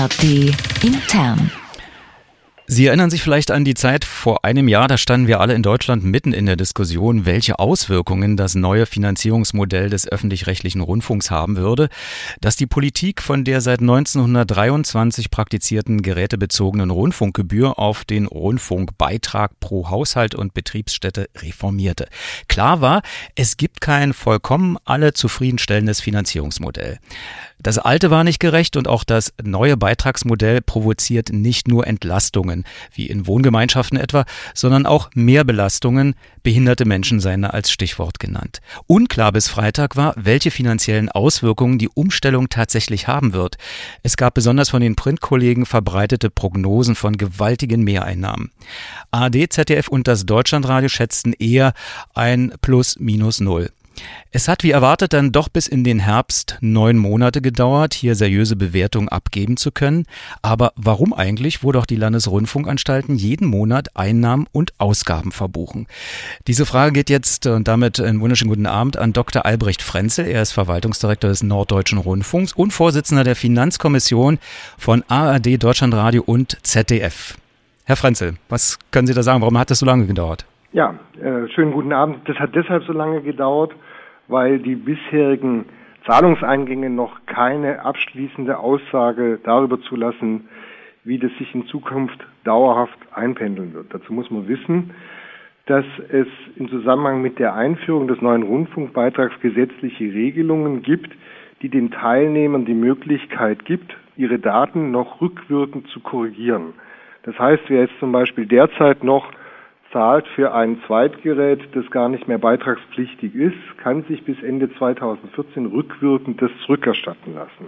ARD intern. Sie erinnern sich vielleicht an die Zeit vor einem Jahr, da standen wir alle in Deutschland mitten in der Diskussion, welche Auswirkungen das neue Finanzierungsmodell des öffentlich-rechtlichen Rundfunks haben würde, dass die Politik von der seit 1923 praktizierten gerätebezogenen Rundfunkgebühr auf den Rundfunkbeitrag pro Haushalt und Betriebsstätte reformierte. Klar war, es gibt kein vollkommen alle zufriedenstellendes Finanzierungsmodell. Das alte war nicht gerecht und auch das neue Beitragsmodell provoziert nicht nur Entlastungen, wie in Wohngemeinschaften etwa, sondern auch Mehrbelastungen. Behinderte Menschen seien als Stichwort genannt. Unklar bis Freitag war, welche finanziellen Auswirkungen die Umstellung tatsächlich haben wird. Es gab besonders von den Printkollegen verbreitete Prognosen von gewaltigen Mehreinnahmen. ARD, ZDF und das Deutschlandradio schätzten eher ein Plus-Minus-Null. Es hat wie erwartet dann doch bis in den Herbst 9 Monate gedauert, hier seriöse Bewertungen abgeben zu können. Aber warum eigentlich, wo doch die Landesrundfunkanstalten jeden Monat Einnahmen und Ausgaben verbuchen? Diese Frage geht jetzt und damit einen wunderschönen guten Abend an Dr. Albrecht Frenzel. Er ist Verwaltungsdirektor des Norddeutschen Rundfunks und Vorsitzender der Finanzkommission von ARD, Deutschlandradio und ZDF. Herr Frenzel, was können Sie da sagen? Warum hat das so lange gedauert? Ja, schönen guten Abend. Das hat deshalb so lange gedauert, weil die bisherigen Zahlungseingänge noch keine abschließende Aussage darüber zulassen, wie das sich in Zukunft dauerhaft einpendeln wird. Dazu muss man wissen, dass es im Zusammenhang mit der Einführung des neuen Rundfunkbeitrags gesetzliche Regelungen gibt, die den Teilnehmern die Möglichkeit gibt, ihre Daten noch rückwirkend zu korrigieren. Das heißt, wer jetzt zum Beispiel derzeit noch zahlt für ein Zweitgerät, das gar nicht mehr beitragspflichtig ist, kann sich bis Ende 2014 rückwirkend das zurückerstatten lassen.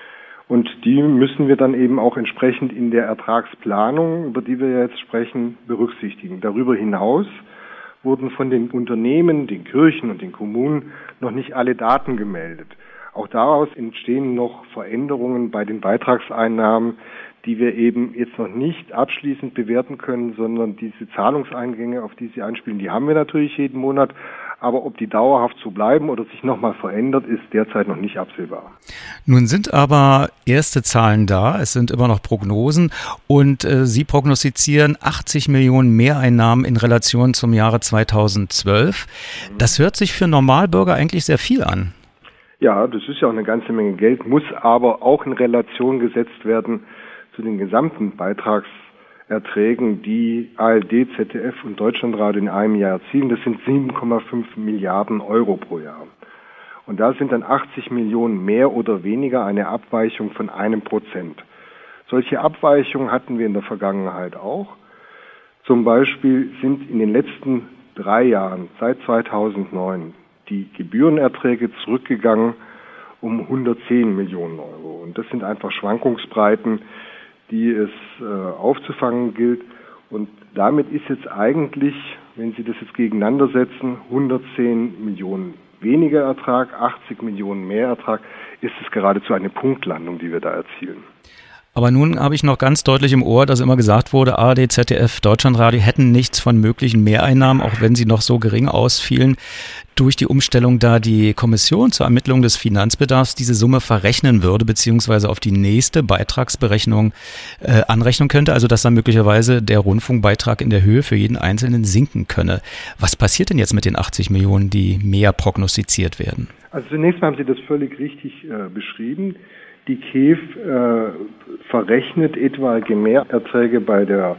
Und die müssen wir dann eben auch entsprechend in der Ertragsplanung, über die wir jetzt sprechen, berücksichtigen. Darüber hinaus wurden von den Unternehmen, den Kirchen und den Kommunen noch nicht alle Daten gemeldet. Auch daraus entstehen noch Veränderungen bei den Beitragseinnahmen, die wir eben jetzt noch nicht abschließend bewerten können, sondern diese Zahlungseingänge, auf die Sie anspielen, die haben wir natürlich jeden Monat. Aber ob die dauerhaft so bleiben oder sich nochmal verändert, ist derzeit noch nicht absehbar. Nun sind aber erste Zahlen da, es sind immer noch Prognosen und Sie prognostizieren 80 Millionen Mehreinnahmen in Relation zum Jahre 2012. Das hört sich für Normalbürger eigentlich sehr viel an. Ja, das ist ja auch eine ganze Menge Geld, muss aber auch in Relation gesetzt werden zu den gesamten Beitragserträgen, die ARD, ZDF und Deutschlandradio in einem Jahr erzielen. Das sind 7,5 Milliarden Euro pro Jahr. Und da sind dann 80 Millionen mehr oder weniger eine Abweichung von 1%. Solche Abweichungen hatten wir in der Vergangenheit auch. Zum Beispiel sind in den letzten 3 Jahren, seit 2009, die Gebührenerträge zurückgegangen um 110 Millionen Euro. Und das sind einfach Schwankungsbreiten, die es aufzufangen gilt. Und damit ist jetzt eigentlich, wenn Sie das jetzt gegeneinander setzen, 110 Millionen weniger Ertrag, 80 Millionen mehr Ertrag, ist es geradezu eine Punktlandung, die wir da erzielen. Aber nun habe ich noch ganz deutlich im Ohr, dass immer gesagt wurde, ARD, ZDF, Deutschlandradio hätten nichts von möglichen Mehreinnahmen, auch wenn sie noch so gering ausfielen, durch die Umstellung, da die Kommission zur Ermittlung des Finanzbedarfs diese Summe verrechnen würde, beziehungsweise auf die nächste Beitragsberechnung anrechnen könnte, also dass dann möglicherweise der Rundfunkbeitrag in der Höhe für jeden Einzelnen sinken könne. Was passiert denn jetzt mit den 80 Millionen, die mehr prognostiziert werden? Also zunächst mal haben Sie das völlig richtig beschrieben. Die KEF verrechnet etwaige Mehrerträge bei der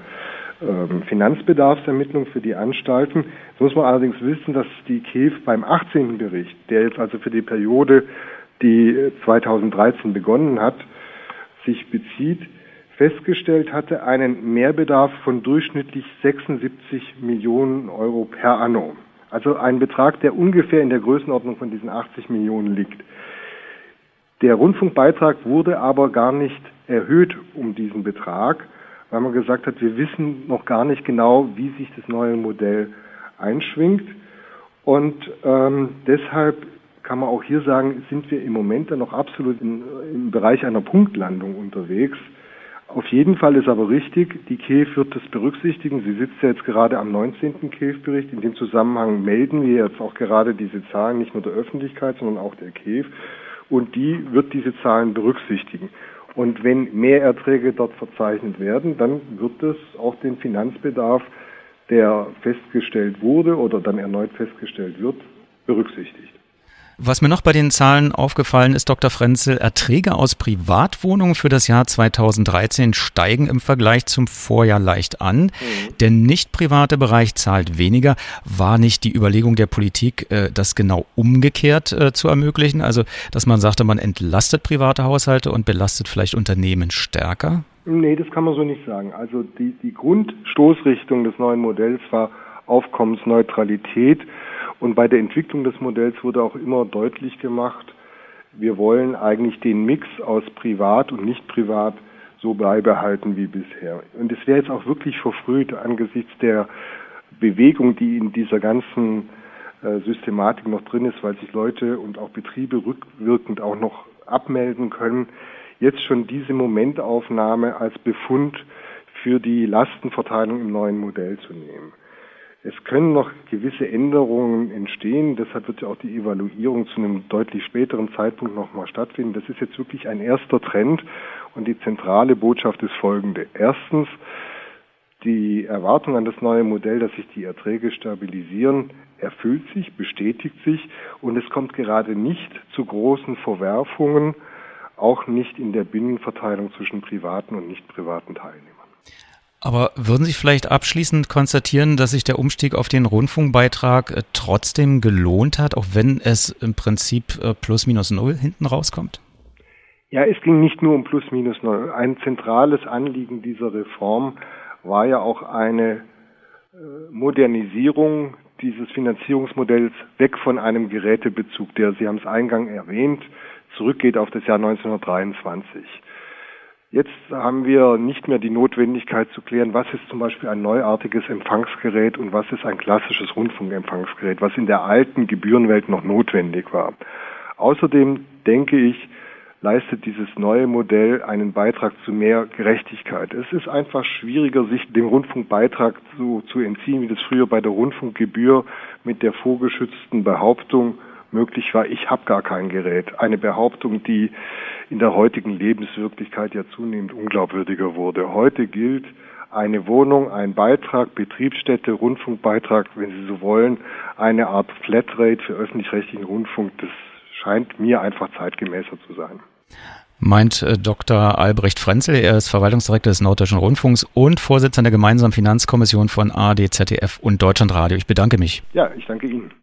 Finanzbedarfsermittlung für die Anstalten. Jetzt muss man allerdings wissen, dass die KEF beim 18. Bericht, der jetzt also für die Periode, die 2013 begonnen hat, sich bezieht, festgestellt hatte, einen Mehrbedarf von durchschnittlich 76 Millionen Euro per anno. Also ein Betrag, der ungefähr in der Größenordnung von diesen 80 Millionen liegt. Der Rundfunkbeitrag wurde aber gar nicht erhöht um diesen Betrag, weil man gesagt hat, wir wissen noch gar nicht genau, wie sich das neue Modell einschwingt. Und deshalb kann man auch hier sagen, sind wir im Moment dann noch absolut im Bereich einer Punktlandung unterwegs. Auf jeden Fall ist aber richtig, die KEF wird das berücksichtigen. Sie sitzt ja jetzt gerade am 19. KEF-Bericht. In dem Zusammenhang melden wir jetzt auch gerade diese Zahlen nicht nur der Öffentlichkeit, sondern auch der KEF. Und die wird diese Zahlen berücksichtigen. Und wenn Mehrerträge dort verzeichnet werden, dann wird es auch den Finanzbedarf, der festgestellt wurde oder dann erneut festgestellt wird, berücksichtigt. Was mir noch bei den Zahlen aufgefallen ist, Dr. Frenzel, Erträge aus Privatwohnungen für das Jahr 2013 steigen im Vergleich zum Vorjahr leicht an. Der nicht private Bereich zahlt weniger. War nicht die Überlegung der Politik, das genau umgekehrt zu ermöglichen? Also, dass man sagte, man entlastet private Haushalte und belastet vielleicht Unternehmen stärker? Nee, das kann man so nicht sagen. Also die Grundstoßrichtung des neuen Modells war Aufkommensneutralität. Und bei der Entwicklung des Modells wurde auch immer deutlich gemacht, wir wollen eigentlich den Mix aus privat und nicht privat so beibehalten wie bisher. Und es wäre jetzt auch wirklich verfrüht angesichts der Bewegung, die in dieser ganzen Systematik noch drin ist, weil sich Leute und auch Betriebe rückwirkend auch noch abmelden können, jetzt schon diese Momentaufnahme als Befund für die Lastenverteilung im neuen Modell zu nehmen. Es können noch gewisse Änderungen entstehen, deshalb wird ja auch die Evaluierung zu einem deutlich späteren Zeitpunkt nochmal stattfinden. Das ist jetzt wirklich ein erster Trend und die zentrale Botschaft ist folgende. Erstens, die Erwartung an das neue Modell, dass sich die Erträge stabilisieren, erfüllt sich, bestätigt sich und es kommt gerade nicht zu großen Verwerfungen, auch nicht in der Binnenverteilung zwischen privaten und nicht privaten Teilnehmern. Aber würden Sie vielleicht abschließend konstatieren, dass sich der Umstieg auf den Rundfunkbeitrag trotzdem gelohnt hat, auch wenn es im Prinzip plus minus null hinten rauskommt? Ja, es ging nicht nur um plus minus null. Ein zentrales Anliegen dieser Reform war ja auch eine Modernisierung dieses Finanzierungsmodells weg von einem Gerätebezug, der, Sie haben es eingangs erwähnt, zurückgeht auf das Jahr 1923. Jetzt haben wir nicht mehr die Notwendigkeit zu klären, was ist zum Beispiel ein neuartiges Empfangsgerät und was ist ein klassisches Rundfunkempfangsgerät, was in der alten Gebührenwelt noch notwendig war. Außerdem denke ich, leistet dieses neue Modell einen Beitrag zu mehr Gerechtigkeit. Es ist einfach schwieriger, sich dem Rundfunkbeitrag zu entziehen, wie das früher bei der Rundfunkgebühr mit der vorgeschützten Behauptung möglich war, ich habe gar kein Gerät. Eine Behauptung, die in der heutigen Lebenswirklichkeit ja zunehmend unglaubwürdiger wurde. Heute gilt eine Wohnung, ein Beitrag, Betriebsstätte, Rundfunkbeitrag, wenn Sie so wollen, eine Art Flatrate für öffentlich-rechtlichen Rundfunk. Das scheint mir einfach zeitgemäßer zu sein. Meint Dr. Albrecht Frenzel, er ist Verwaltungsdirektor des Norddeutschen Rundfunks und Vorsitzender der gemeinsamen Finanzkommission von ARD, ZDF und Deutschlandradio. Ich bedanke mich. Ja, ich danke Ihnen.